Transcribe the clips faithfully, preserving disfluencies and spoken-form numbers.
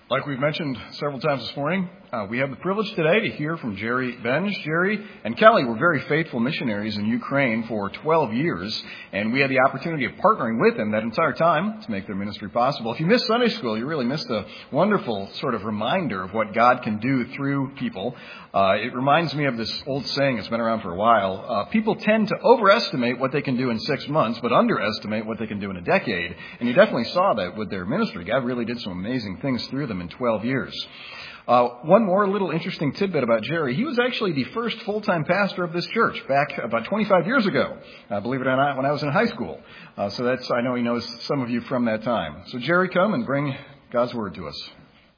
Like we've mentioned several times this morning, uh, we have the privilege today to hear from Jerry Benj. Jerry and Kelly were very faithful missionaries in Ukraine for twelve years, and we had the opportunity of partnering with them that entire time to make their ministry possible. If you missed Sunday school, you really missed a wonderful sort of reminder of what God can do through people. Uh, it reminds me of this old saying that's been around for a while. Uh, people tend to overestimate what they can do in six months, but underestimate what they can do in a decade. And you definitely saw that with their ministry. God really did some amazing things through them in twelve years. Uh, one more little interesting tidbit about Jerry. He was actually the first full-time pastor of this church back about twenty-five years ago, uh, believe it or not, when I was in high school. Uh, so that's, I know he knows some of you from that time. So Jerry, come and bring God's word to us.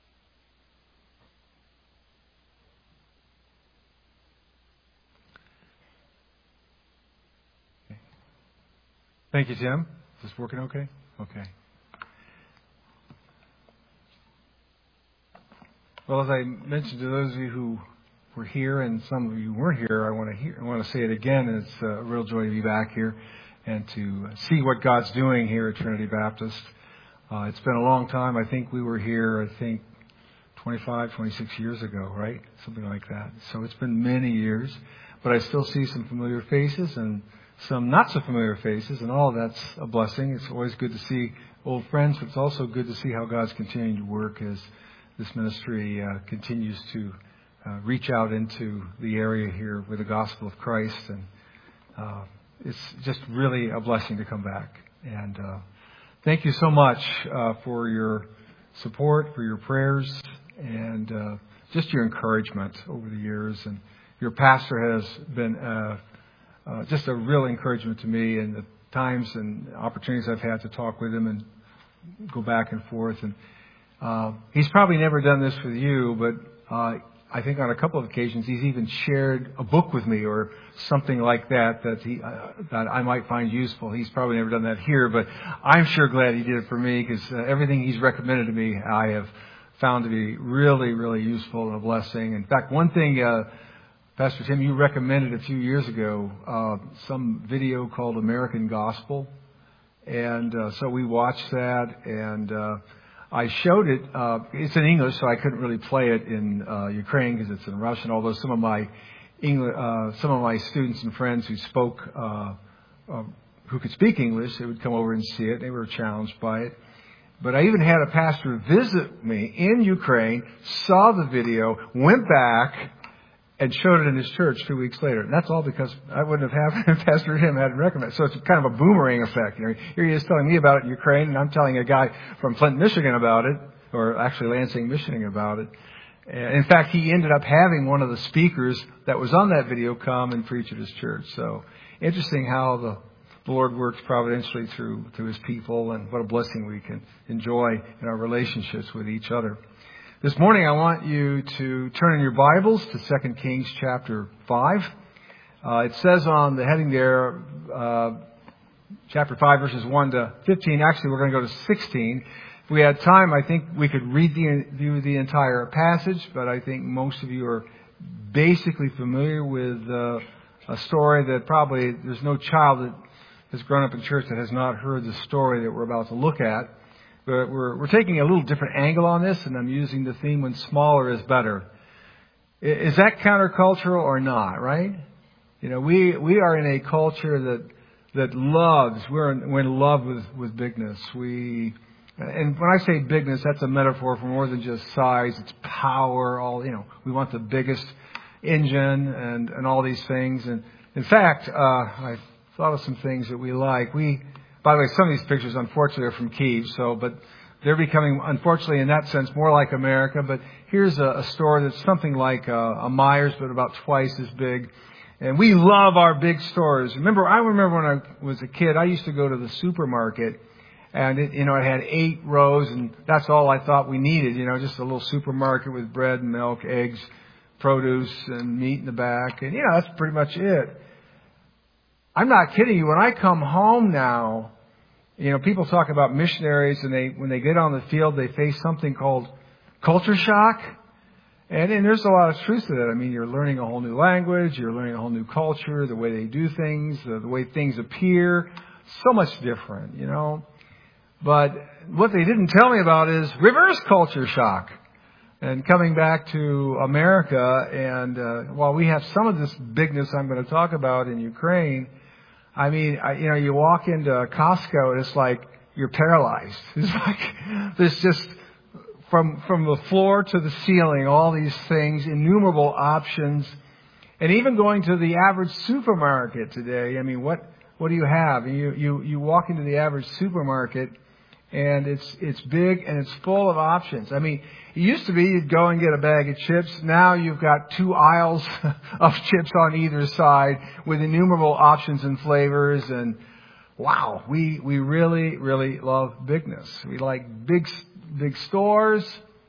Thank you, Tim. Is this working okay? Okay. Well, as I mentioned to those of you who were here and some of you weren't here, I want to hear, I want to say it again. It's a real joy to be back here and to see what God's doing here at Trinity Baptist. Uh, it's been a long time. I think we were here, I think, twenty-five, twenty-six years ago, right? Something like that. So it's been many years, but I still see some familiar faces and some not so familiar faces, and all of that's a blessing. It's always good to see old friends, but it's also good to see how God's continuing to work as this ministry uh, continues to uh, reach out into the area here with the gospel of Christ. And uh, it's just really a blessing to come back. And uh, thank you so much uh, for your support, for your prayers, and uh, just your encouragement over the years. And your pastor has been uh, uh, just a real encouragement to me in the times and opportunities I've had to talk with him and go back and forth. And Uh, he's probably never done this with you, but uh, I think on a couple of occasions he's even shared a book with me or something like that that he uh, that I might find useful. He's probably never done that here, but I'm sure glad he did it for me because uh, everything he's recommended to me I have found to be really, really useful and a blessing. In fact, one thing, uh, Pastor Tim, you recommended a few years ago, uh, some video called American Gospel, and uh, so we watched that and. Uh, I showed it. Uh, it's in English, so I couldn't really play it in uh, Ukraine because it's in Russian. Although some of my English, uh, some of my students and friends who spoke, uh, uh, who could speak English, they would come over and see it. They were challenged by it. But I even had a pastor visit me in Ukraine, saw the video, went back, and showed it in his church two weeks later. And that's all because I wouldn't have happened if Pastor Tim hadn't recommended it. So it's kind of a boomerang effect. You know, here he is telling me about it in Ukraine, and I'm telling a guy from Flint, Michigan about it, or actually Lansing, Michigan about it. And in fact, he ended up having one of the speakers that was on that video come and preach at his church. So interesting how the the Lord works providentially through, through his people, and what a blessing we can enjoy in our relationships with each other. This morning, I want you to turn in your Bibles to Second Kings chapter five. Uh, it says on the heading there, uh, chapter five, verses one to fifteen. Actually, we're going to go to sixteen. If we had time, I think we could read the, view the entire passage, but I think most of you are basically familiar with uh, a story that probably there's no child that has grown up in church that has not heard the story that we're about to look at. But we're, we're taking a little different angle on this, and I'm using the theme when smaller is better. Is that countercultural or not, right? You know, we, we are in a culture that that loves, we're in, we're in love with, with bigness. We, and when I say bigness, that's a metaphor for more than just size. It's power, all, you know, we want the biggest engine and, and all these things. And in fact, uh, I thought of some things that we like. We, By the way, some of these pictures, unfortunately, are from Kyiv, so, but they're becoming, unfortunately, in that sense, more like America. But here's a, a store that's something like a, a Myers, but about twice as big. And we love our big stores. Remember, I remember when I was a kid, I used to go to the supermarket, and it, you know, it had eight rows, and that's all I thought we needed. You know, just a little supermarket with bread and milk, eggs, produce, and meat in the back, and you know, that's pretty much it. I'm not kidding you. When I come home now, you know, people talk about missionaries, and they, when they get on the field, they face something called culture shock. And, and there's a lot of truth to that. I mean, you're learning a whole new language, you're learning a whole new culture, the way they do things, the, the way things appear, so much different, you know. But what they didn't tell me about is reverse culture shock. And coming back to America, and uh, while we have some of this bigness I'm going to talk about in Ukraine, I mean, I, you know, you walk into Costco and it's like you're paralyzed. It's like there's just from from the floor to the ceiling, all these things, innumerable options, and even going to the average supermarket today. I mean, what what do you have? You you you walk into the average supermarket, and it's it's big and it's full of options. I mean, it used to be you'd go and get a bag of chips. Now you've got two aisles of chips on either side with innumerable options and flavors. And wow, we we really really love bigness. We like big big stores.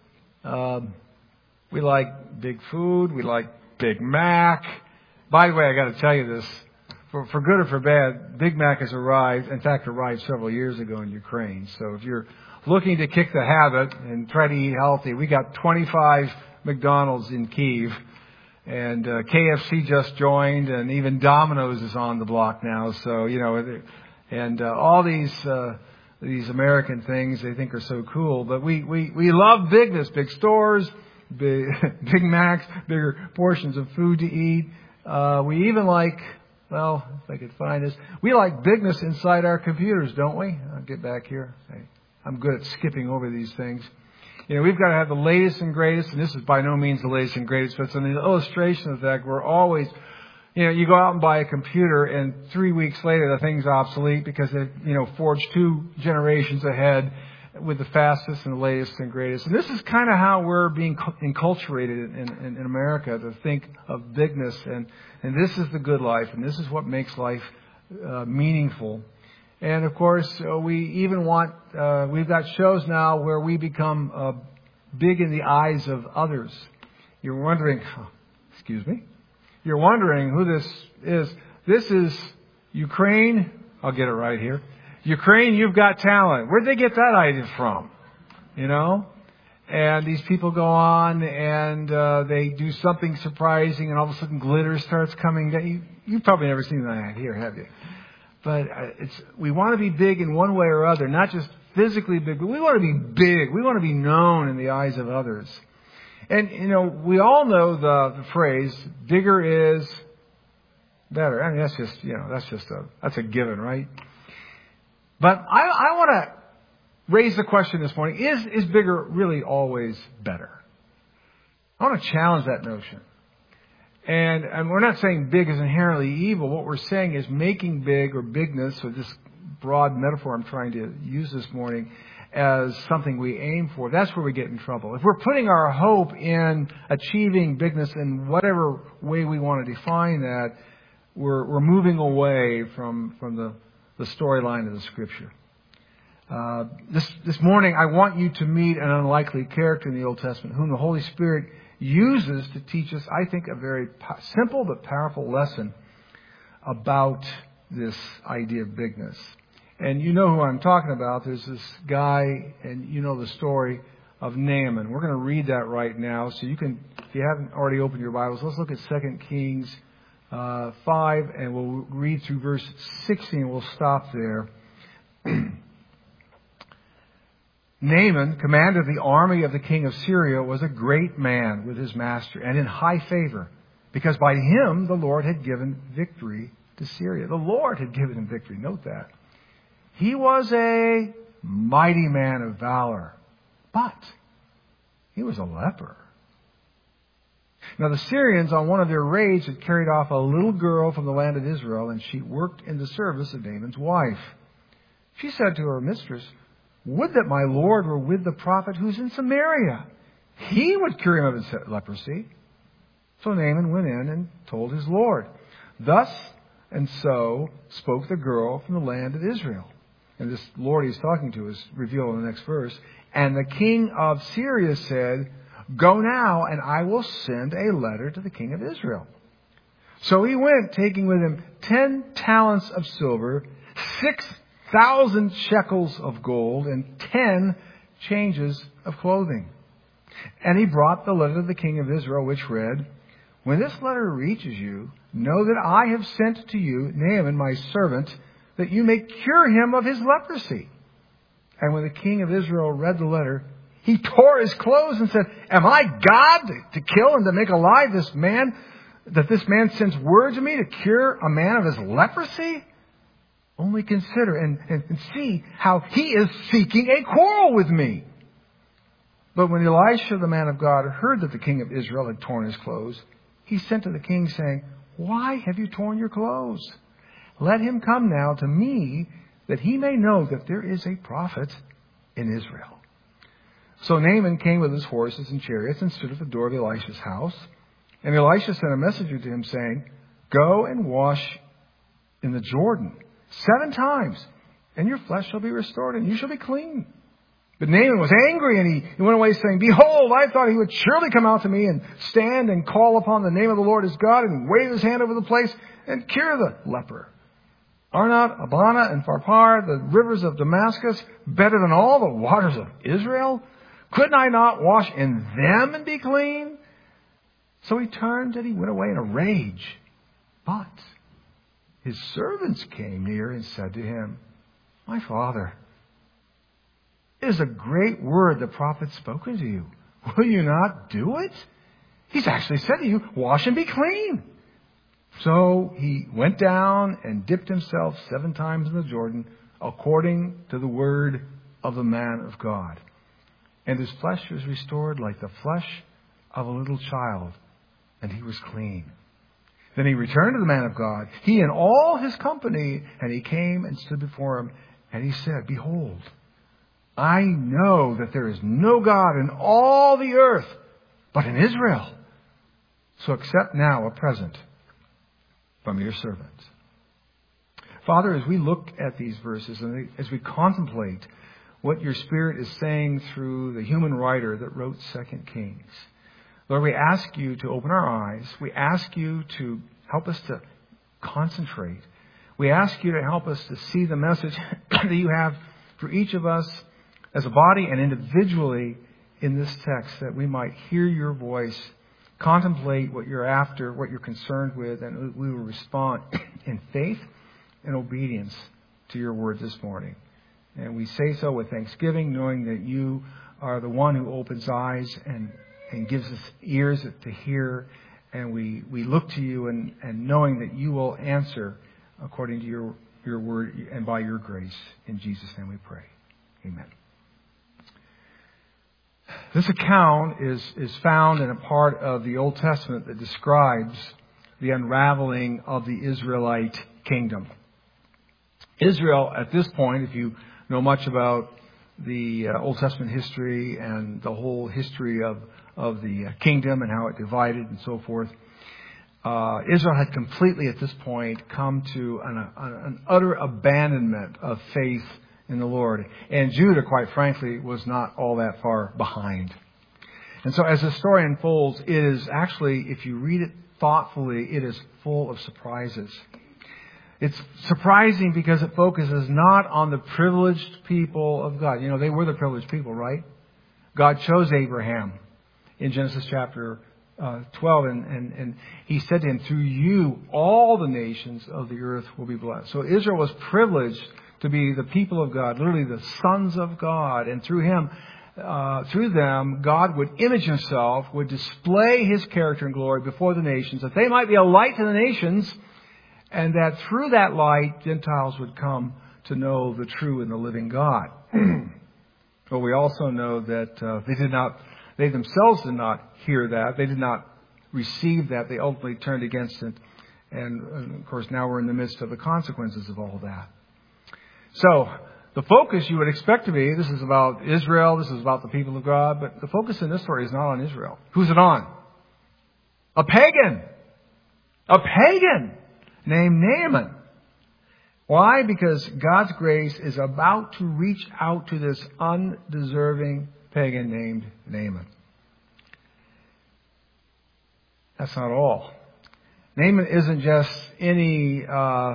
Um, we like big food. We like Big Mac. By the way, I got to tell you this. For, for good or for bad, Big Mac has arrived, in fact, arrived several years ago in Ukraine. So if you're looking to kick the habit and try to eat healthy, we got twenty-five McDonald's in Kyiv, and uh, K F C just joined, and even Domino's is on the block now. So, you know, and uh, all these uh, these American things they think are so cool. But we, we, we love bigness, big stores, big, Big Macs, bigger portions of food to eat. Uh, we even like... Well, if I could find this. We like bigness inside our computers, don't we? I'll get back here. I'm good at skipping over these things. You know, we've got to have the latest and greatest, and this is by no means the latest and greatest, but it's an illustration of that. We're always, you know, you go out and buy a computer, and three weeks later the thing's obsolete because it, you know, forged two generations ahead with the fastest and the latest and greatest. And this is kind of how we're being enculturated in, in, in America to think of bigness. And, and this is the good life. And this is what makes life uh, meaningful. And, of course, uh, we even want, uh, we've got shows now where we become uh, big in the eyes of others. You're wondering, oh, excuse me, you're wondering who this is. This is Ukraine. I'll get it right here. Ukraine, You've Got Talent. Where'd they get that idea from? You know? And these people go on and uh, they do something surprising, and all of a sudden glitter starts coming down. You, you've probably never seen that here, have you? But uh, it's we want to be big in one way or other, not just physically big, but we want to be big. We want to be known in the eyes of others. And, you know, we all know the, the phrase, bigger is better. I mean, that's just, you know, that's just a, that's a given, right? But I, I want to raise the question this morning, is, is bigger really always better? I want to challenge that notion. And, and we're not saying big is inherently evil. What we're saying is making big or bigness, or this broad metaphor I'm trying to use this morning, as something we aim for. That's where we get in trouble. If we're putting our hope in achieving bigness in whatever way we want to define that, we're, we're moving away from, from the the storyline of the Scripture. Uh, this, this morning, I want you to meet an unlikely character in the Old Testament whom the Holy Spirit uses to teach us, I think, a very po- simple but powerful lesson about this idea of bigness. And you know who I'm talking about. There's this guy, and you know the story of Naaman. We're going to read that right now. So you can, if you haven't already opened your Bibles, let's look at Second Kings Uh, five, and we'll read through verse sixteen. We'll stop there. Naaman, commander of the army of the king of Syria, was a great man with his master and in high favor, because by him the Lord had given victory to Syria. The Lord had given him victory. Note that. He was a mighty man of valor, but he was a leper. Now the Syrians, on one of their raids, had carried off a little girl from the land of Israel, and she worked in the service of Naaman's wife. She said to her mistress, "Would that my Lord were with the prophet who's in Samaria. He would cure him of his leprosy." So Naaman went in and told his Lord. Thus and so spoke the girl from the land of Israel. And this Lord he's talking to is revealed in the next verse. And the king of Syria said, "Go now, and I will send a letter to the king of Israel." So he went, taking with him ten talents of silver, six thousand shekels of gold, and ten changes of clothing. And he brought the letter to the king of Israel, which read, "When this letter reaches you, know that I have sent to you Naaman, my servant, that you may cure him of his leprosy." And when the king of Israel read the letter, He tore his clothes and said, am I God to, to kill and to make alive this man, that this man sends word to me to cure a man of his leprosy? Only consider and, and, and see how he is seeking a quarrel with me. But when Elisha, the man of God, heard that the king of Israel had torn his clothes, he sent to the king saying, why have you torn your clothes? Let him come now to me, that he may know that there is a prophet in Israel. So Naaman came with his horses and chariots and stood at the door of Elisha's house. And Elisha sent a messenger to him saying, go and wash in the Jordan seven times, and your flesh shall be restored, and you shall be clean. But Naaman was angry, and he, he went away saying, behold, I thought he would surely come out to me and stand and call upon the name of the Lord his God and wave his hand over the place and cure the leper. Are not Abana and Pharpar, the rivers of Damascus, better than all the waters of Israel? Couldn't I not wash in them and be clean? So he turned and he went away in a rage. But his servants came near and said to him, my father, it is a great word the prophet spoken to you. Will you not do it? He's actually said to you, wash and be clean. So he went down and dipped himself seven times in the Jordan, according to the word of the man of God. And his flesh was restored like the flesh of a little child, and he was clean. Then he returned to the man of God, he and all his company, and he came and stood before him, and he said, behold, I know that there is no God in all the earth but in Israel. So accept now a present from your servant. Father, as we look at these verses and as we contemplate what your Spirit is saying through the human writer that wrote Second Kings, Lord, we ask you to open our eyes. We ask you to help us to concentrate. We ask you to help us to see the message that you have for each of us as a body and individually in this text, that we might hear your voice, contemplate what you're after, what you're concerned with, and we will respond in faith and obedience to your word this morning. And we say so with thanksgiving, knowing that you are the one who opens eyes and, and gives us ears to hear. And we, we look to you and, and knowing that you will answer according to your, your word and by your grace. In Jesus' name we pray. Amen. This account is, is found in a part of the Old Testament that describes the unraveling of the Israelite kingdom. Israel, at this point, if you know much about the uh, Old Testament history and the whole history of, of the uh, kingdom and how it divided and so forth, uh, Israel had completely at this point come to an, an, an utter abandonment of faith in the Lord. And Judah, quite frankly, was not all that far behind. And so as the story unfolds, it is actually, if you read it thoughtfully, it is full of surprises. It's surprising because it focuses not on the privileged people of God. You know, they were the privileged people, right? God chose Abraham in Genesis chapter uh, twelve, and, and, and he said to him, through you, all the nations of the earth will be blessed. So Israel was privileged to be the people of God, literally the sons of God. And through him, uh, through them, God would image himself, would display his character and glory before the nations, that they might be a light to the nations, and that through that light, Gentiles would come to know the true and the living God. But we also know that uh, they did not, they themselves did not hear that. They did not receive that. They ultimately turned against it. And, and of course, now we're in the midst of the consequences of all that. So, the focus you would expect to be, this is about Israel, this is about the people of God, but the focus in this story is not on Israel. Who's it on? A pagan! A pagan! Named Naaman. Why? Because God's grace is about to reach out to this undeserving pagan named Naaman. That's not all. Naaman isn't just any uh,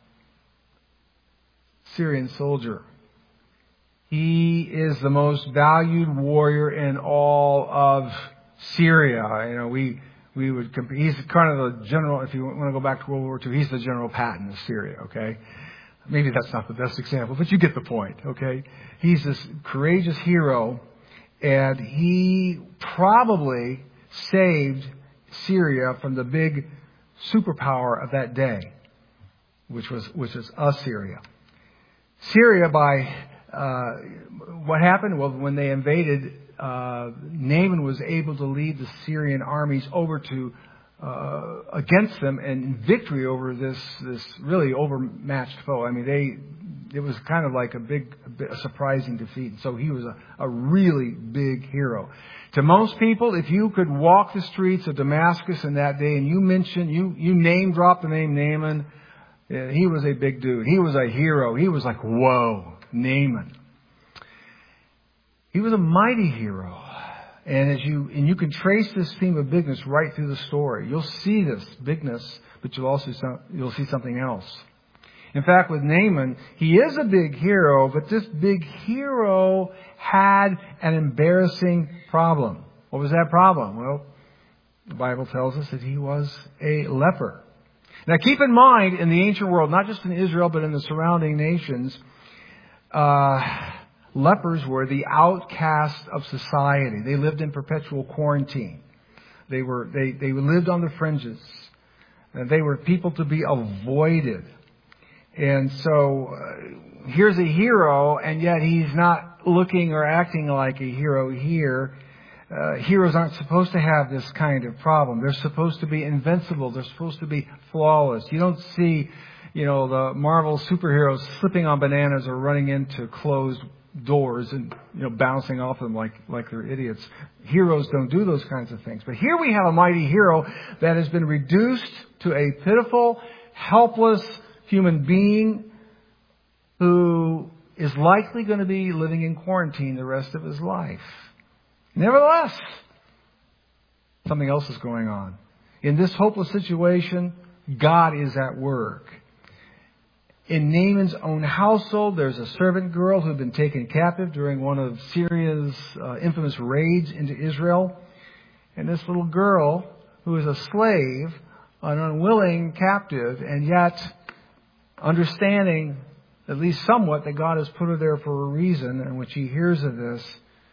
Syrian soldier. He is the most valued warrior in all of Syria. You know, we we would compare. He's kind of the general. If you want to go back to World War Two, he's the General Patton of Syria. Okay, maybe that's not the best example, but you get the point. Okay, he's this courageous hero And he probably saved Syria from the big superpower of that day, which was which was Assyria. Syria, by uh, what happened? Well, when they invaded, uh, Naaman was able to lead the Syrian armies over to uh, against them and in victory over this this really overmatched foe. I mean, they it was kind of like a big, a, bit, a surprising defeat. So he was a, a really big hero. To most people, if you could walk the streets of Damascus in that day and you mention, you, you name drop the name Naaman, uh, he was a big dude. He was a hero. He was like, whoa, Naaman. He was a mighty hero. And as you, and you can trace this theme of bigness right through the story. You'll see this bigness, but you'll also, you'll see something else. In fact, with Naaman, he is a big hero, but this big hero had an embarrassing problem. What was that problem? Well, the Bible tells us that he was a leper. Now keep in mind, in the ancient world, not just in Israel, but in the surrounding nations, uh, lepers were the outcast of society. They lived in perpetual quarantine. They were, they, they lived on the fringes. And they were people to be avoided. And so, uh, here's a hero, and yet he's not looking or acting like a hero here. Uh, heroes aren't supposed to have this kind of problem. They're supposed to be invincible. They're supposed to be flawless. You don't see, you know, the Marvel superheroes slipping on bananas or running into closed doors and, you know, bouncing off them like, like they're idiots. Heroes don't do those kinds of things. But here we have a mighty hero that has been reduced to a pitiful, helpless human being who is likely going to be living in quarantine the rest of his life. Nevertheless, something else is going on. In this hopeless situation, God is at work. In Naaman's own household, there's a servant girl who had been taken captive during one of Syria's uh, infamous raids into Israel. And this little girl, who is a slave, an unwilling captive, and yet understanding, at least somewhat, that God has put her there for a reason, and when she hears of this,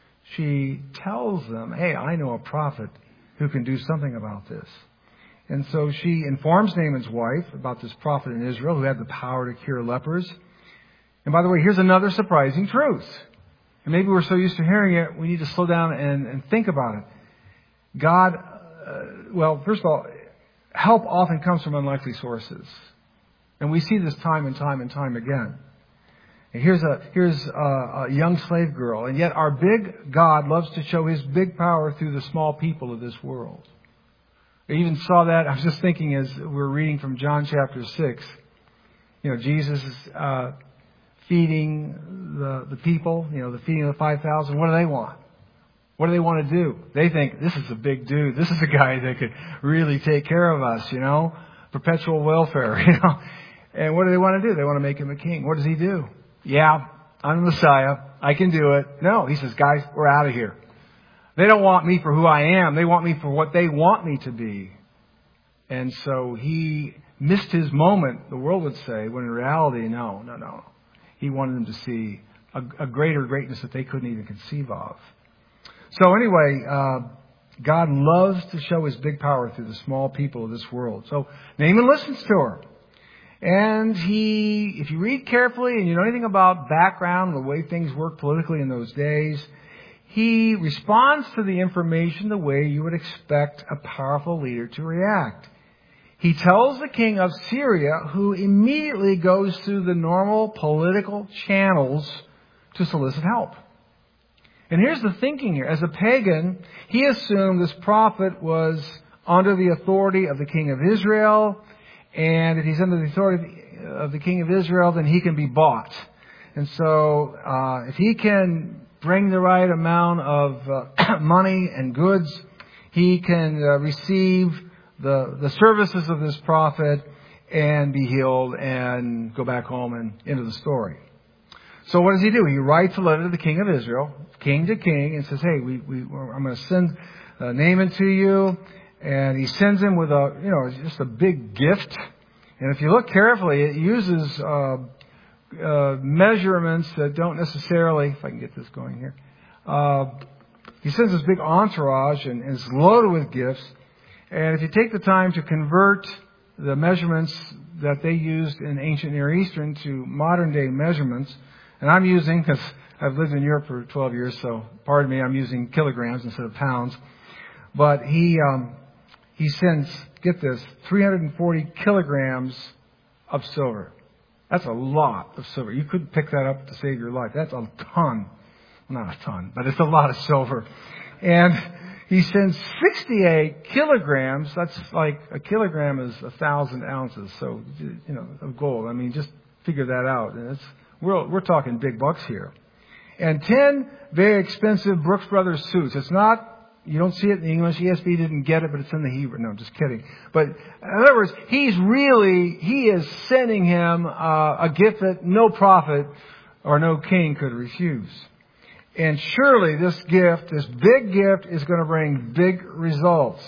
she tells them, hey, I know a prophet who can do something about this. And so she informs Naaman's wife about this prophet in Israel who had the power to cure lepers. And by the way, here's another surprising truth. And maybe we're so used to hearing it, we need to slow down and, and think about it. God, uh, well, first of all, help often comes from unlikely sources. And we see this time and time and time again. And here's a here's a, a young slave girl, and yet our big God loves to show His big power through the small people of this world. I even saw that. I was just thinking as we're reading from John chapter six. You know, Jesus is uh, feeding the the people. You know, the feeding of the five thousand. What do they want? What do they want to do? They think this is a big dude. This is a guy that could really take care of us. You know, perpetual welfare. You know. And what do they want to do? They want to make him a king. What does he do? Yeah, I'm the Messiah. I can do it. No, he says, guys, we're out of here. They don't want me for who I am. They want me for what they want me to be. And so he missed his moment, the world would say, when in reality, no, no, no. He wanted them to see a, a greater greatness that they couldn't even conceive of. So anyway, uh, God loves to show His big power through the small people of this world. So Naaman listens to her. And he, if you read carefully and you know anything about background, the way things worked politically in those days, he responds to the information the way you would expect a powerful leader to react. He tells the king of Syria, who immediately goes through the normal political channels to solicit help. And here's the thinking here. As a pagan, he assumed this prophet was under the authority of the king of Israel. And if he's under the authority of the king of Israel, then he can be bought. And so, uh, if he can bring the right amount of uh, money and goods, he can uh, receive the the services of this prophet and be healed and go back home and into the story. So what does he do? He writes a letter to the king of Israel, king to king, and says, hey, we, we, I'm going to send uh, Naaman to you. And he sends him with a, you know, just a big gift. And if you look carefully, it uses uh, uh, measurements that don't necessarily, if I can get this going here, uh, he sends this big entourage and, and is loaded with gifts. And if you take the time to convert the measurements that they used in ancient Near Eastern to modern day measurements, and I'm using, because I've lived in Europe for twelve years, so pardon me, I'm using kilograms instead of pounds. But he um, he sends, get this, three hundred forty kilograms of silver. That's a lot of silver. You couldn't pick that up to save your life. That's a ton. Not a ton, but it's a lot of silver. And he sends sixty-eight kilograms. That's like a kilogram is a thousand ounces. So, you know, of gold. I mean, just figure that out. And it's, we're, we're talking big bucks here. And ten very expensive Brooks Brothers suits. It's not, you don't see it in English. E S V didn't get it, but it's in the Hebrew. No, I'm just kidding. But in other words, he's really, he is sending him uh, a gift that no prophet or no king could refuse. And surely this gift, this big gift, is going to bring big results.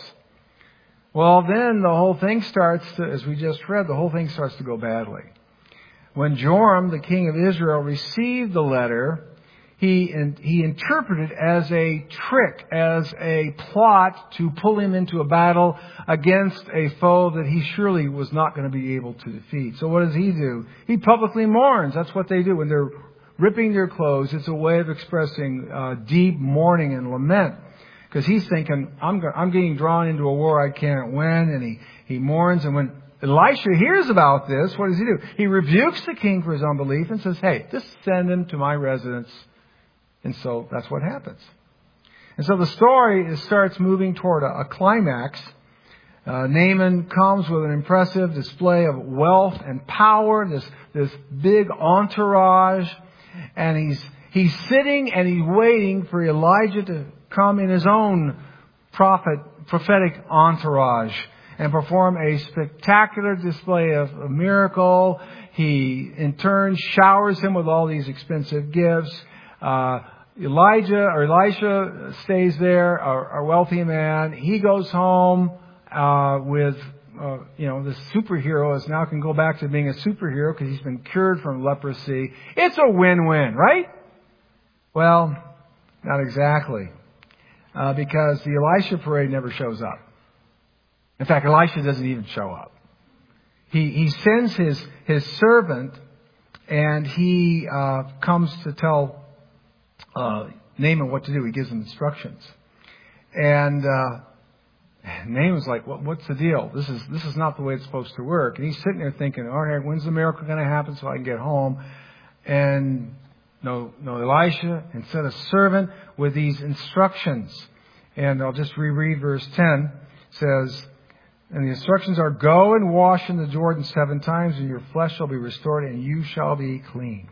Well, then the whole thing starts to, as we just read, the whole thing starts to go badly. When Joram, the king of Israel, received the letter, he he interpreted it as a trick, as a plot to pull him into a battle against a foe that he surely was not going to be able to defeat. So what does he do? He publicly mourns. That's what they do when they're ripping their clothes. It's a way of expressing uh, deep mourning and lament. Because he's thinking, I'm go- I'm getting drawn into a war I can't win. And he, he mourns. And when Elisha hears about this, what does he do? He rebukes the king for his unbelief and says, hey, just send him to my residence. And so that's what happens. And so the story is, starts moving toward a, a climax. Uh, Naaman comes with an impressive display of wealth and power, this, this big entourage. And he's he's sitting and he's waiting for Elijah to come in his own prophet prophetic entourage and perform a spectacular display of a miracle. He in turn showers him with all these expensive gifts. Uh, Elijah or Elisha stays there, a, a wealthy man. He goes home uh, with. Uh, you know, this superhero is now can go back to being a superhero because he's been cured from leprosy. It's a win-win, right? Well, not exactly. Uh, because the Elisha parade never shows up. In fact, Elisha doesn't even show up. He, he sends his, his servant and he uh, comes to tell uh, Naaman what to do. He gives him instructions. And uh Naaman's like, what, what's the deal? This is this is not the way it's supposed to work. And he's sitting there thinking, all right, when's the miracle going to happen so I can get home? And no, no Elisha, and sent a servant with these instructions. And I'll just reread verse ten. It says, and the instructions are, go and wash in the Jordan seven times, and your flesh shall be restored, and you shall be clean.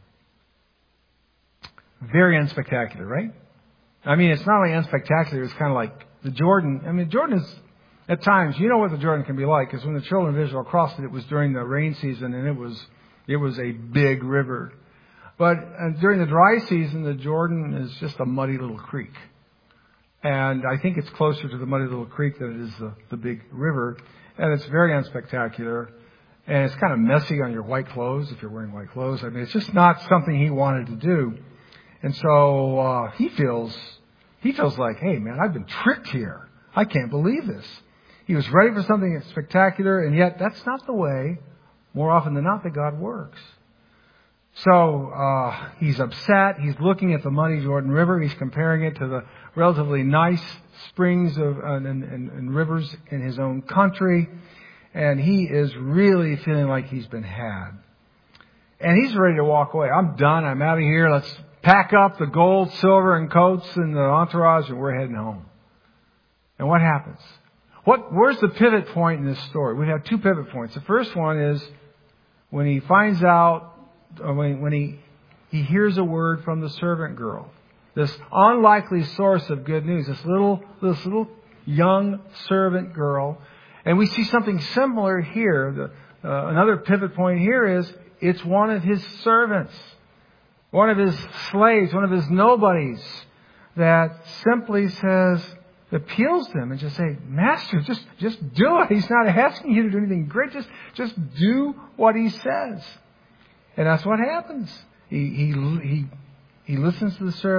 Very unspectacular, right? I mean, it's not only unspectacular, it's kind of like the Jordan. I mean, Jordan is, at times, you know what the Jordan can be like, because when the children of Israel crossed it, it was during the rain season, and it was it was a big river. But uh, during the dry season, the Jordan is just a muddy little creek. And I think it's closer to the muddy little creek than it is the, the big river. And it's very unspectacular. And it's kind of messy on your white clothes, if you're wearing white clothes. I mean, it's just not something he wanted to do. And so uh, he feels he feels like, hey, man, I've been tricked here. I can't believe this. He was ready for something spectacular, and yet that's not the way, more often than not, that God works. So uh, he's upset. He's looking at the muddy Jordan River. He's comparing it to the relatively nice springs of and, and, and rivers in his own country. And he is really feeling like he's been had. And he's ready to walk away. I'm done. I'm out of here. Let's pack up the gold, silver, and coats and the entourage, and we're heading home. And what happens? What? Where's the pivot point in this story? We have two pivot points. The first one is when he finds out, or when, when he he hears a word from the servant girl. This unlikely source of good news. This little this little young servant girl. And we see something similar here. The, uh, another pivot point here is it's one of his servants. One of his slaves, one of his nobodies that simply says, appeals to him and just say, Master, just, just do it. He's not asking you to do anything great. Just, just do what he says. And that's what happens. He, he, he, he listens to the servant.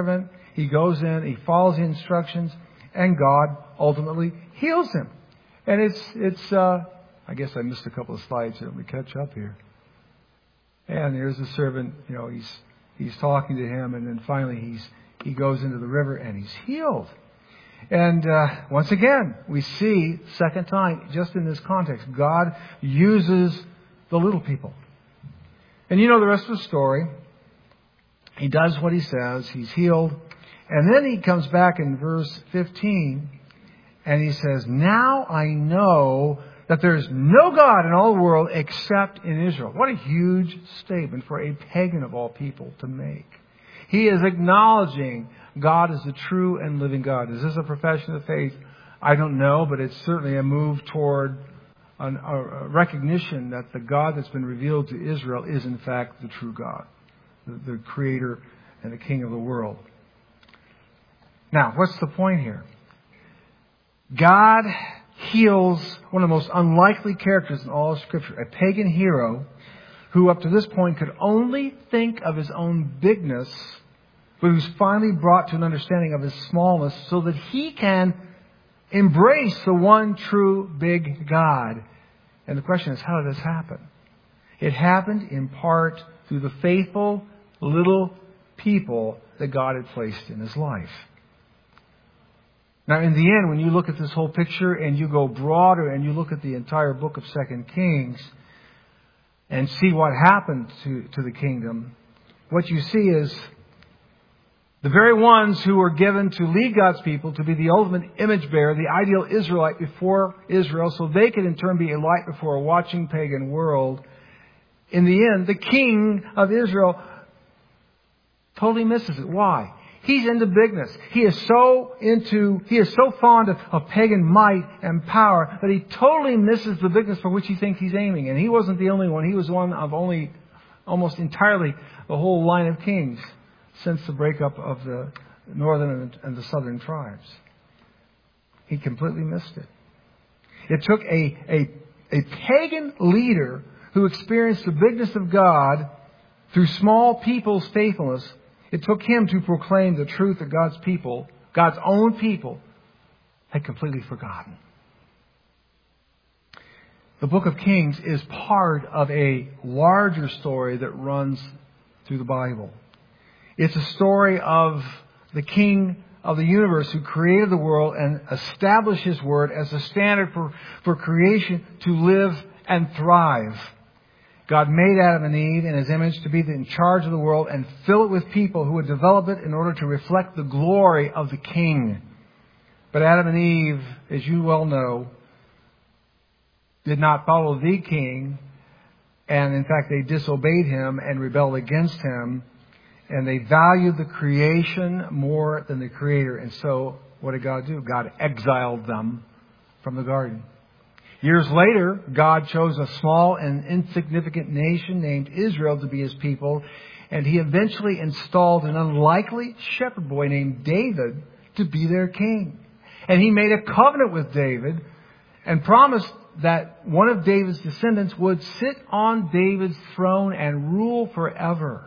He goes in, he follows the instructions, and God ultimately heals him. And it's, it's, uh, I guess I missed a couple of slides here. Let me catch up here. And there's the servant, you know, he's, he's talking to him, and then finally he's, he goes into the river and he's healed. And, uh, once again, we see, second time, just in this context, God uses the little people. And you know the rest of the story. He does what he says. He's healed. And then he comes back in verse fifteen and he says, now I know that there's no God in all the world except in Israel. What a huge statement for a pagan of all people to make. He is acknowledging God is the true and living God. Is this a profession of faith? I don't know, but it's certainly a move toward an, a recognition that the God that's been revealed to Israel is in fact the true God, the, the creator and the king of the world. Now, what's the point here? God heals one of the most unlikely characters in all of Scripture, a pagan hero who up to this point could only think of his own bigness, but who's finally brought to an understanding of his smallness so that he can embrace the one true big God. And the question is, how did this happen? It happened in part through the faithful little people that God had placed in his life. Now, in the end, when you look at this whole picture and you go broader and you look at the entire book of Second Kings and see what happened to, to the kingdom, what you see is the very ones who were given to lead God's people, to be the ultimate image bearer, the ideal Israelite before Israel, so they could in turn be a light before a watching pagan world. In the end, the king of Israel totally misses it. Why? He's into bigness. He is so into, he is so fond of, of pagan might and power that he totally misses the bigness for which he thinks he's aiming. And he wasn't the only one. He was one of only, almost entirely, the whole line of kings since the breakup of the northern and the southern tribes. He completely missed it. It took a, a, a pagan leader who experienced the bigness of God through small people's faithfulness. It took him to proclaim the truth that God's people, God's own people, had completely forgotten. The book of Kings is part of a larger story that runs through the Bible. It's a story of the King of the universe who created the world and established His Word as a standard for, for creation to live and thrive. God made Adam and Eve in His image to be in charge of the world and fill it with people who would develop it in order to reflect the glory of the King. But Adam and Eve, as you well know, did not follow the King. And in fact, they disobeyed Him and rebelled against Him. And they valued the creation more than the Creator. And so, what did God do? God exiled them from the garden. Years later, God chose a small and insignificant nation named Israel to be His people. And He eventually installed an unlikely shepherd boy named David to be their king. And He made a covenant with David and promised that one of David's descendants would sit on David's throne and rule forever.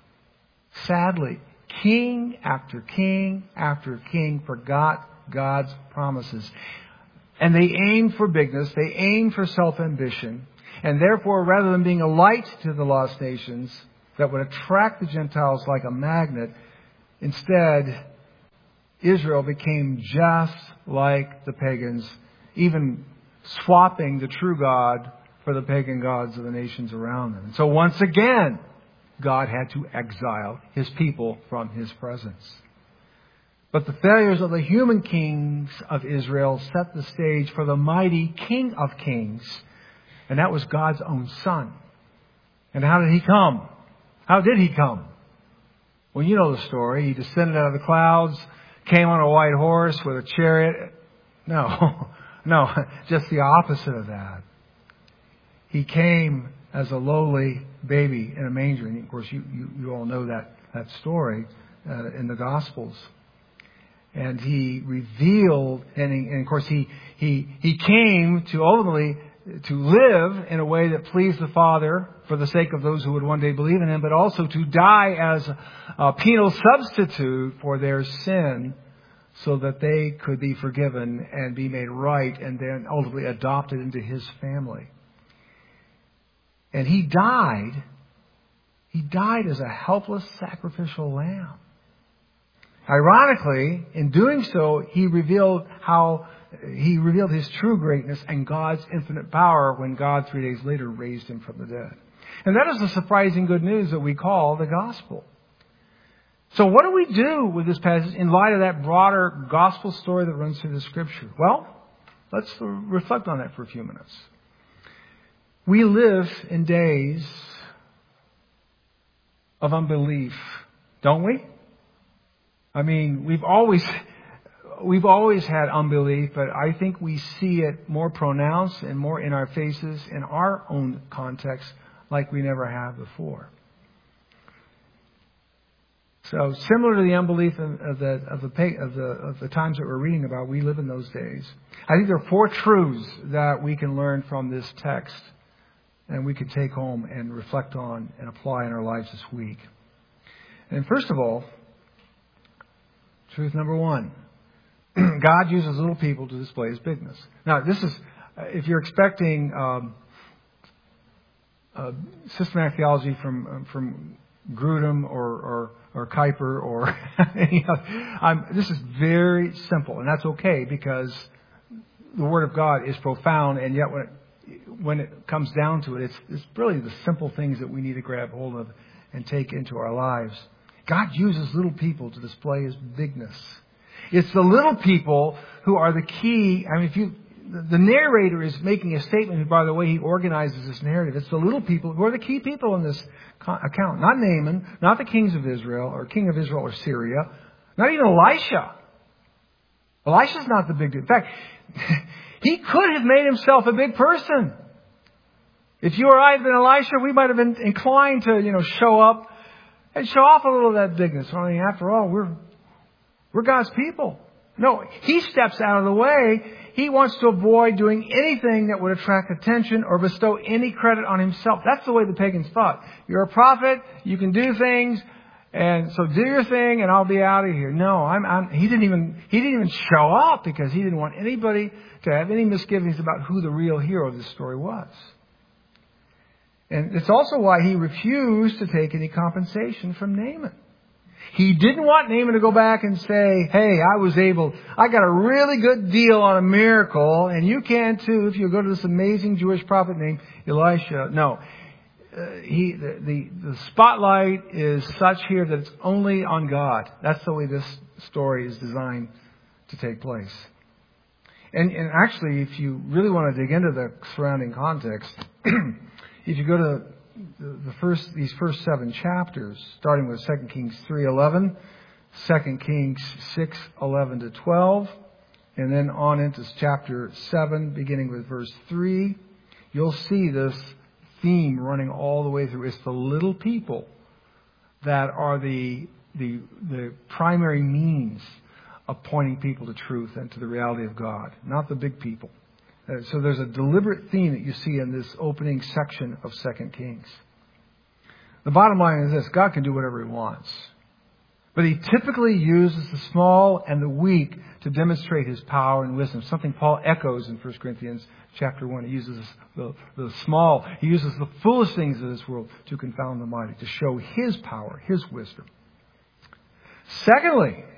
Sadly, king after king after king forgot God's promises. And they aimed for bigness, they aimed for self-ambition. And therefore, rather than being a light to the lost nations that would attract the Gentiles like a magnet, instead, Israel became just like the pagans, even swapping the true God for the pagan gods of the nations around them. And so once again, God had to exile His people from His presence. But the failures of the human kings of Israel set the stage for the mighty King of Kings. And that was God's own Son. And how did He come? How did He come? Well, you know the story. He descended out of the clouds, came on a white horse with a chariot. No, no, just the opposite of that. He came as a lowly baby in a manger. And of course, you, you, you all know that, that story uh, in the Gospels. And He revealed, and, he, and of course, he, he, he came to ultimately to live in a way that pleased the Father for the sake of those who would one day believe in Him, but also to die as a penal substitute for their sin so that they could be forgiven and be made right and then ultimately adopted into His family. And He died. He died as a helpless sacrificial lamb. Ironically, in doing so, He revealed how He revealed His true greatness and God's infinite power when God three days later raised Him from the dead. And that is the surprising good news that we call the gospel. So what do we do with this passage in light of that broader gospel story that runs through the Scripture? Well, let's reflect on that for a few minutes. We live in days of unbelief, don't we? I mean, we've always we've always had unbelief, but I think we see it more pronounced and more in our faces in our own context like we never have before. So, similar to the unbelief of the of the of the of the times that we're reading about, we live in those days. I think there are four truths that we can learn from this text, and we can take home and reflect on and apply in our lives this week. And first of all, truth number one, God uses little people to display His bigness. Now, this is, if you're expecting um, uh, systematic theology from from Grudem or or, or Kuyper or any other, um, this is very simple, and that's okay because the Word of God is profound, and yet when it, when it comes down to it, it's it's really the simple things that we need to grab hold of and take into our lives. God uses little people to display His bigness. It's the little people who are the key. I mean, if you, the narrator is making a statement, by the way he organizes this narrative. It's the little people who are the key people in this account. Not Naaman, not the kings of Israel, or king of Israel or Syria, not even Elisha. Elisha's not the big dude. In fact, he could have made himself a big person. If you or I had been Elisha, we might have been inclined to, you know, show up and show off a little of that bigness. I mean, after all, we're we're God's people. No, He steps out of the way. He wants to avoid doing anything that would attract attention or bestow any credit on Himself. That's the way the pagans thought. You're a prophet, you can do things, and so do your thing, and I'll be out of here. No, I'm, I'm, he didn't even he didn't even show up because he didn't want anybody to have any misgivings about who the real hero of this story was. And it's also why he refused to take any compensation from Naaman. He didn't want Naaman to go back and say, hey, I was able, I got a really good deal on a miracle, and you can too if you go to this amazing Jewish prophet named Elisha. No. Uh, he, the, the, the spotlight is such here that it's only on God. That's the way this story is designed to take place. And, and actually, if you really want to dig into the surrounding context, if you go to the first, these first seven chapters, starting with Second Kings three eleven, Second Kings six eleven to twelve, and then on into chapter seven, beginning with verse three, you'll see this theme running all the way through. It's the little people that are the the the primary means of pointing people to truth and to the reality of God, not the big people. Uh, so there's a deliberate theme that you see in this opening section of Second Kings. The bottom line is this: God can do whatever He wants. But He typically uses the small and the weak to demonstrate His power and wisdom. Something Paul echoes in First Corinthians chapter one. He uses the, the small, He uses the foolish things of this world to confound the mighty, to show His power, His wisdom. Secondly,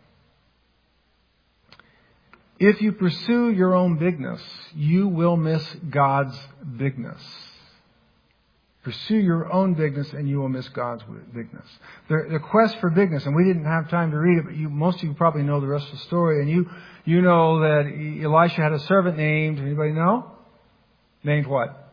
if you pursue your own bigness, you will miss God's bigness. Pursue your own bigness and you will miss God's bigness. The, the quest for bigness, and we didn't have time to read it, but you, most of you probably know the rest of the story, and you you know that Elisha had a servant named, anybody know? Named what?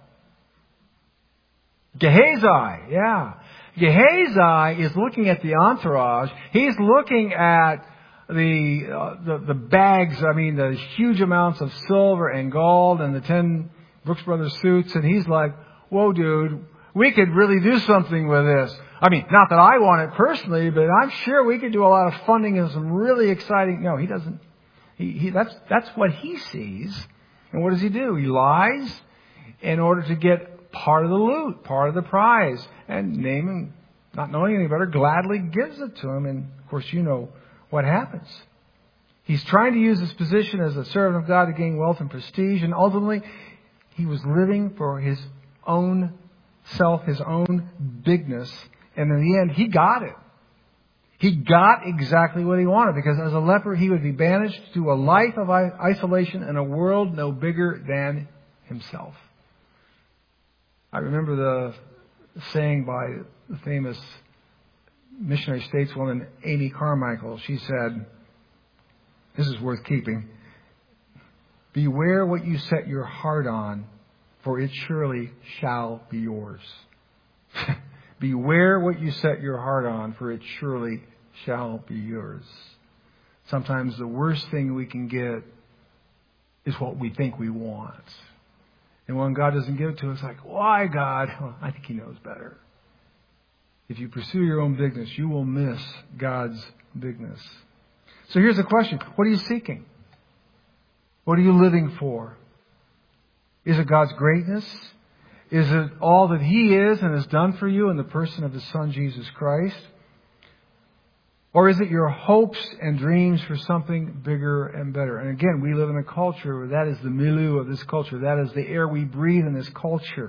Gehazi, yeah. Gehazi is looking at the entourage. He's looking at The, uh, the the bags, I mean, the huge amounts of silver and gold and the ten Brooks Brothers suits. And he's like, whoa, dude, we could really do something with this. I mean, not that I want it personally, but I'm sure we could do a lot of funding and some really exciting. No, he doesn't. He, he that's that's what he sees. And what does he do? He lies. in order to get part of the loot, part of the prize. And Naaman, not knowing any better, gladly gives it to him. And of course, you know what happens. He's trying to use his position as a servant of God to gain wealth and prestige. And ultimately, he was living for his own self, his own bigness. And in the end, he got it. He got exactly what he wanted, because as a leper, he would be banished to a life of isolation in a world no bigger than himself. I remember the saying by the famous missionary stateswoman Amy Carmichael. She said, this is worth keeping, beware what you set your heart on, for it surely shall be yours. Beware what you set your heart on, for it surely shall be yours. Sometimes the worst thing we can get is what we think we want. And when God doesn't give it to us, like, why, God? Well, I think He knows better. If you pursue your own bigness, you will miss God's bigness. So here's the question. What are you seeking? What are you living for? Is it God's greatness? Is it all that He is and has done for you in the person of His Son, Jesus Christ? Or is it your hopes and dreams for something bigger and better? And again, we live in a culture where that is the milieu of this culture. That is the air we breathe in this culture.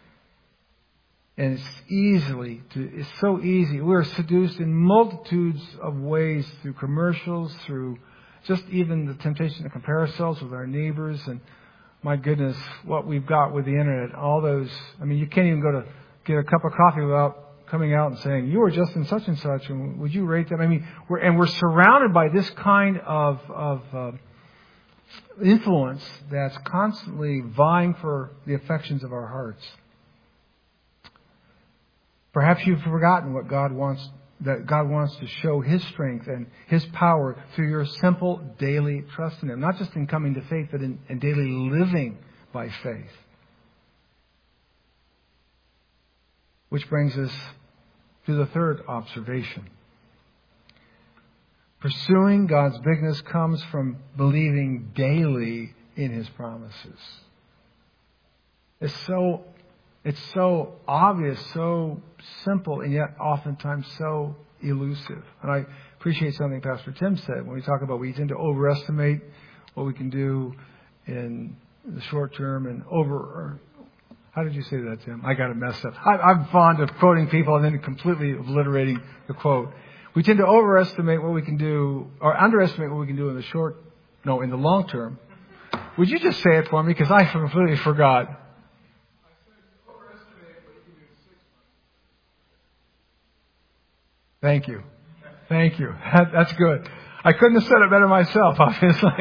And it's easily, to, it's so easy. We're seduced in multitudes of ways through commercials, through just even the temptation to compare ourselves with our neighbors. And my goodness, what we've got with the internet, all those, I mean, you can't even go to get a cup of coffee without coming out and saying, you were just in such and such, and would you rate them? I mean, we're, and we're surrounded by this kind of, of uh, influence that's constantly vying for the affections of our hearts. Perhaps you've forgotten what God wants, that God wants to show His strength and His power through your simple daily trust in Him. Not just in coming to faith, but in, in daily living by faith. Which brings us to the third observation. Pursuing God's bigness comes from believing daily in His promises. It's so It's so obvious, so simple, and yet oftentimes so elusive. And I appreciate something Pastor Tim said when we talk about we tend to overestimate what we can do in the short term and over. Or, how did you say that, Tim? I got it messed up. I, I'm fond of quoting people and then completely obliterating the quote. We tend to overestimate what we can do, or underestimate what we can do in the short, no, in the long term. Would you just say it for me? Because I completely forgot. Thank you. Thank you. That, that's good. I couldn't have said it better myself, obviously.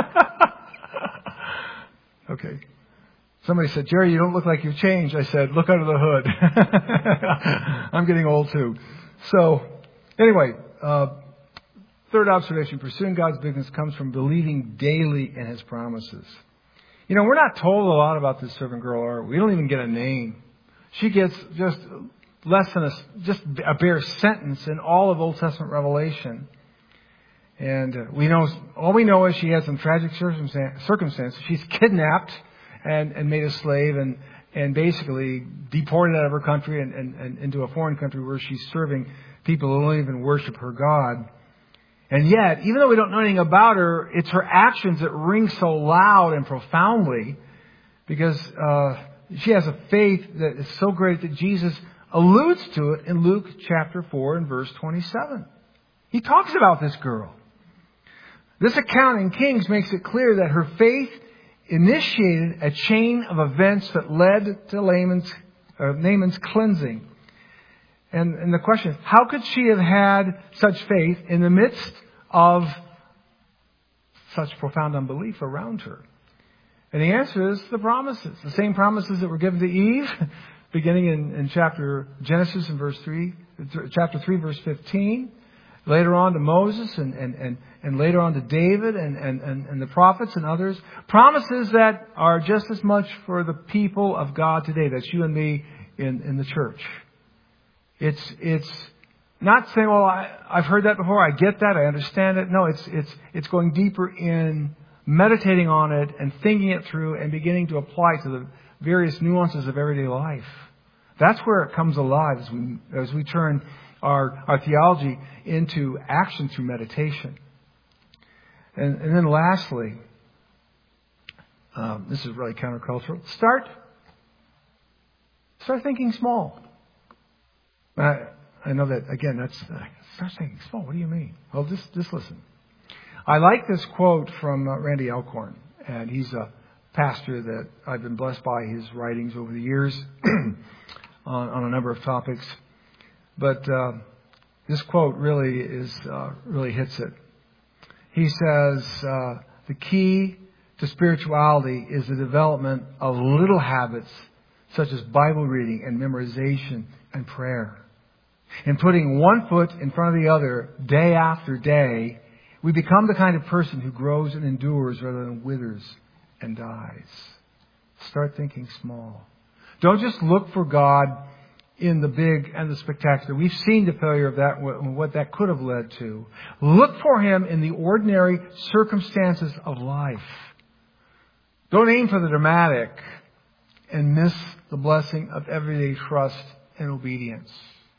Okay. Somebody said, Jerry, you don't look like you've changed. I said, look under the hood. I'm getting old too. So, anyway, uh, third observation, pursuing God's bigness comes from believing daily in His promises. You know, we're not told a lot about this servant girl, are we? We don't even get a name. She gets just less than a, just a bare sentence in all of Old Testament Revelation. And uh, we know, all we know is she had some tragic circumstances. She's kidnapped and, and made a slave and, and basically deported out of her country and, and, and into a foreign country where she's serving people who don't even worship her God. And yet, even though we don't know anything about her, it's her actions that ring so loud and profoundly, because uh, she has a faith that is so great that Jesus alludes to it in Luke chapter four and verse twenty-seven. He talks about this girl. This account in Kings makes it clear that her faith initiated a chain of events that led to Naaman's, uh, Naaman's cleansing. And, and the question is, how could she have had such faith in the midst of such profound unbelief around her? And the answer is the promises. The same promises that were given to Eve, beginning in, in chapter Genesis in verse three, chapter three, verse fifteen. Later on to Moses and, and, and, and later on to David and, and, and, and the prophets and others. Promises that are just as much for the people of God today. That's you and me in, in the church. It's, it's not saying, well, I, I've heard that before. I get that. I understand it. No, it's, it's, it's going deeper in meditating on it and thinking it through and beginning to apply to the various nuances of everyday life. That's where it comes alive as we as we turn our, our theology into action through meditation. And, and then lastly, um, this is really countercultural. Start, start thinking small. I, I know that, again, that's, uh, start thinking small. What do you mean? Well, just, just listen. I like this quote from uh, Randy Alcorn, and he's a pastor that I've been blessed by his writings over the years on, on a number of topics. But uh, this quote really is uh, really hits it. He says, uh, the key to spirituality is the development of little habits such as Bible reading and memorization and prayer. In putting one foot in front of the other day after day, we become the kind of person who grows and endures rather than withers and dies. Start thinking small. Don't just look for God in the big and the spectacular. We've seen the failure of that and what that could have led to. Look for Him in the ordinary circumstances of life. Don't aim for the dramatic and miss the blessing of everyday trust and obedience.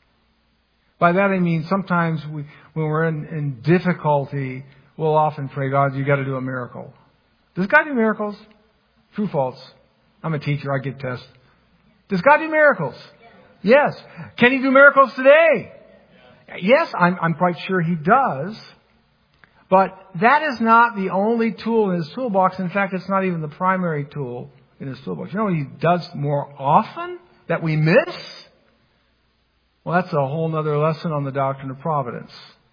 By that I mean sometimes we, when we're in, in difficulty, we'll often pray, God, you got to do a miracle. Does God do miracles? True, false? I'm a teacher. I get tests. Does God do miracles? Yes. Can He do miracles today? Yes, I'm, I'm quite sure He does. But that is not the only tool in His toolbox. In fact, it's not even the primary tool in His toolbox. You know what He does more often that we miss? Well, that's a whole other lesson on the doctrine of providence.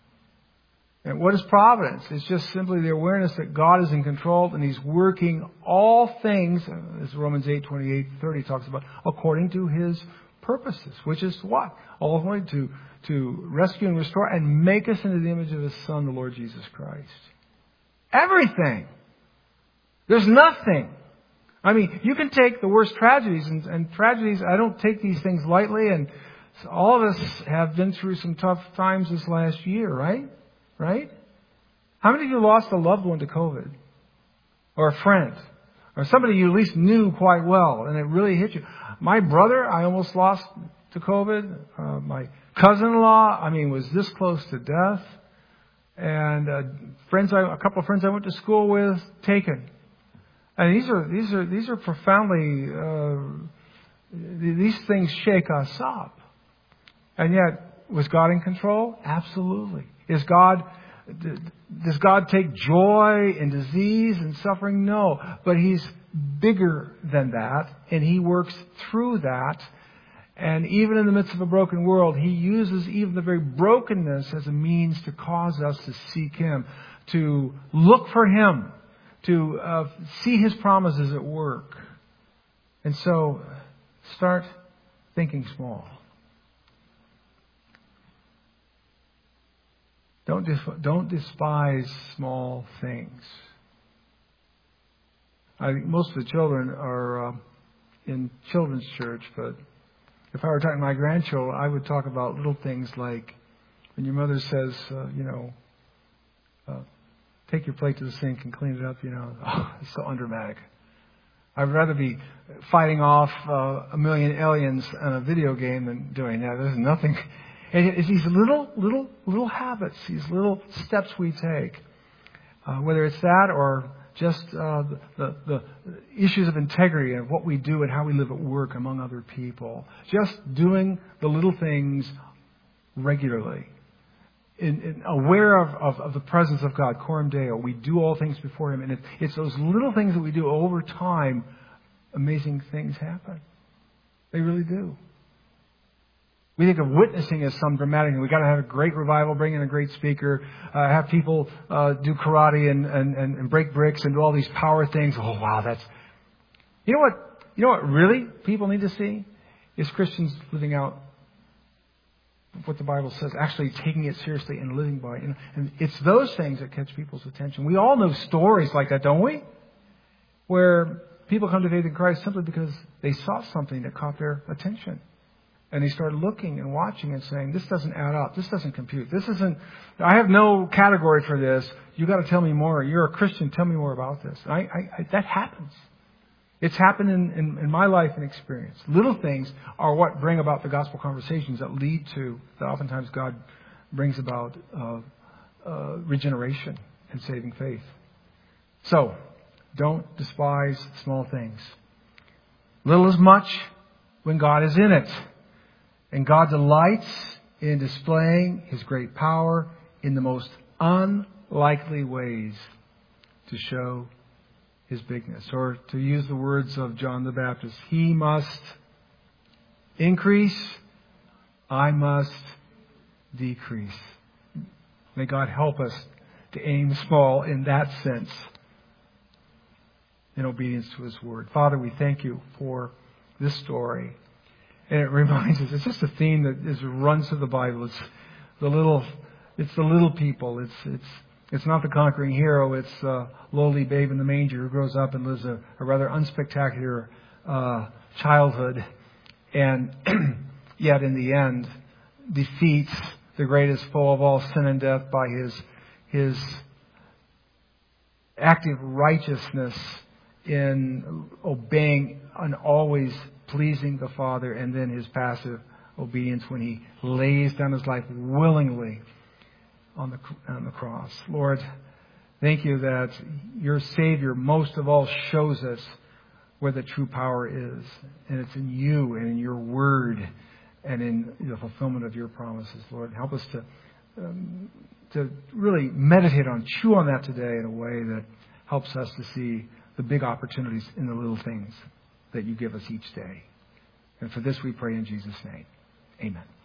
And what is providence? It's just simply the awareness that God is in control and He's working all things, as Romans eight, twenty-eight, thirty talks about, according to His purposes, which is what? Ultimately to, to rescue and restore and make us into the image of His Son, the Lord Jesus Christ. Everything. There's nothing. I mean, you can take the worst tragedies, and, and tragedies, I don't take these things lightly, and all of us have been through some tough times this last year, right? Right? How many of you lost a loved one to COVID? Or a friend? Or somebody you at least knew quite well, and it really hit you? My brother, I almost lost to COVID. Uh, my cousin-in-law, I mean, was this close to death. And uh, friends, I, a couple of friends I went to school with, taken. And these are these are these are profoundly. Uh, these things shake us up. And yet, was God in control? Absolutely. Is God? Does God take joy in disease and suffering? No. But He's bigger than that, and He works through that. And even in the midst of a broken world, He uses even the very brokenness as a means to cause us to seek Him, to look for Him, to uh, see His promises at work. And so, start thinking small. Don't dis- don't despise small things. I think most of the children are uh, in children's church, but if I were talking to my grandchildren, I would talk about little things like when your mother says, uh, you know, uh, take your plate to the sink and clean it up, you know. Oh, it's so undramatic. I'd rather be fighting off uh, a million aliens in a video game than doing that. There's nothing. And it's these little, little, little habits, these little steps we take, uh, whether it's that or just uh, the, the, the issues of integrity and what we do and how we live at work among other people. Just doing the little things regularly. In, in, aware of, of, of the presence of God, Coram Deo. We do all things before Him. And it, it's those little things that we do over time, amazing things happen. They really do. We think of witnessing as some dramatic thing. We've got to have a great revival, bring in a great speaker, uh, have people uh, do karate and, and, and, and break bricks and do all these power things. Oh, wow, that's... You know what, you know what really people need to see? Is Christians living out what the Bible says, actually taking it seriously and living by it. You know, and it's those things that catch people's attention. We all know stories like that, don't we? Where people come to faith in Christ simply because they saw something that caught their attention. And they started looking and watching and saying, this doesn't add up. This doesn't compute. This isn't, I have no category for this. You got to tell me more. You're a Christian. Tell me more about this. I, I, I, that happens. It's happened in, in, in my life and experience. Little things are what bring about the gospel conversations that lead to, that oftentimes God brings about uh, uh, regeneration and saving faith. So, don't despise small things. Little is much when God is in it. And God delights in displaying His great power in the most unlikely ways to show His bigness. Or to use the words of John the Baptist, He must increase, I must decrease. May God help us to aim small in that sense, in obedience to His Word. Father, we thank You for this story. And it reminds us, it's just a theme that is runs through the Bible. It's the little, it's the little people. It's it's it's not the conquering hero. It's the lowly babe in the manger who grows up and lives a, a rather unspectacular uh, childhood, and yet in the end defeats the greatest foe of all, sin and death, by his his active righteousness in obeying and always pleasing the Father, and then his passive obedience when he lays down his life willingly on the on the cross. Lord, thank You that Your Savior most of all shows us where the true power is, and it's in You and in Your Word and in the fulfillment of Your promises. Lord, help us to um, to really meditate on, chew on that today in a way that helps us to see the big opportunities in the little things that You give us each day. And for this we pray in Jesus' name. Amen.